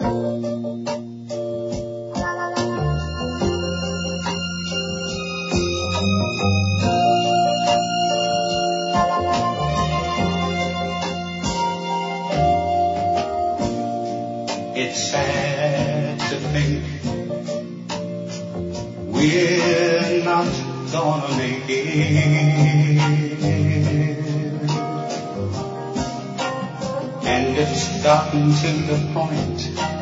It's sad to think we're not gonna make it, and it's gotten to the point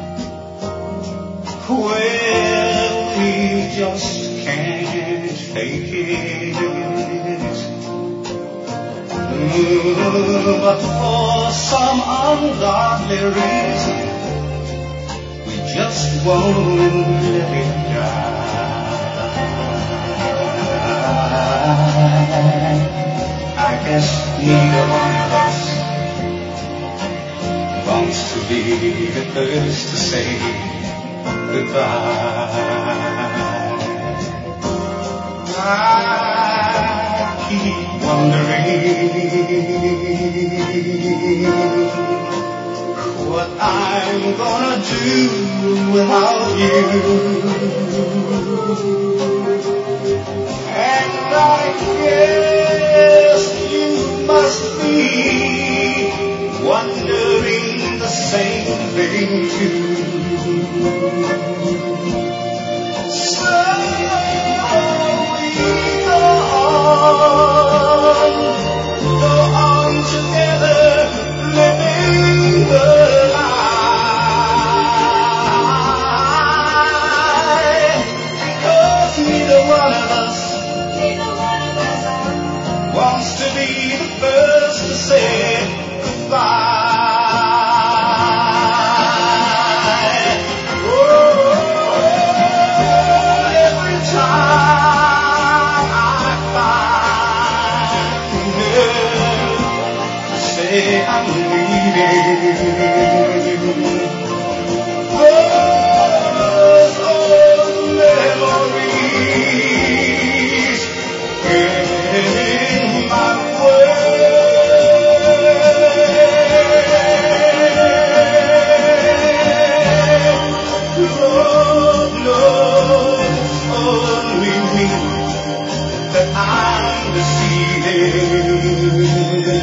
where we just can't fake it. But for some ungodly reason, just won't let it die. I guess neither one of us wants to be the first to say goodbye. I keep wondering what I'm gonna do without you, and I guess you must be wondering the same thing too. So we go on together, living the wants to be the first to say goodbye. Oh, every time I find it to say I'm leaving, those old memories in my Lord knows only me that I'm deceiving.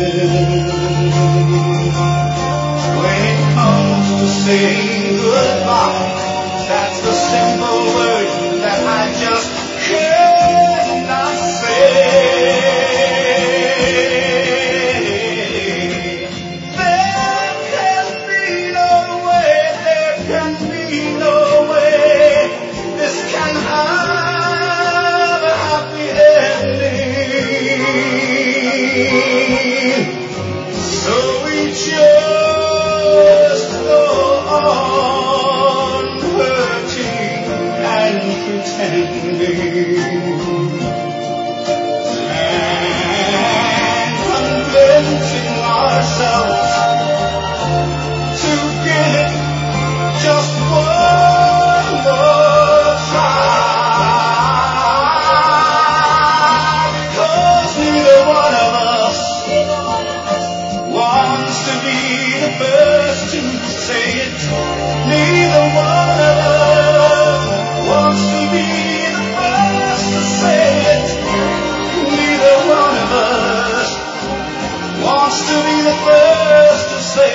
When it comes to saying goodbye, that's the simple word that I just cannot say. So we just go on hurting and pretending and convincing ourselves to give it just one more try, because neither one of us wants to be the first to say it. Neither one of us wants to be the first to say it. Neither one of us wants to be the first to say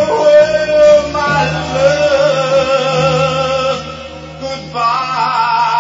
farewell, my love, goodbye.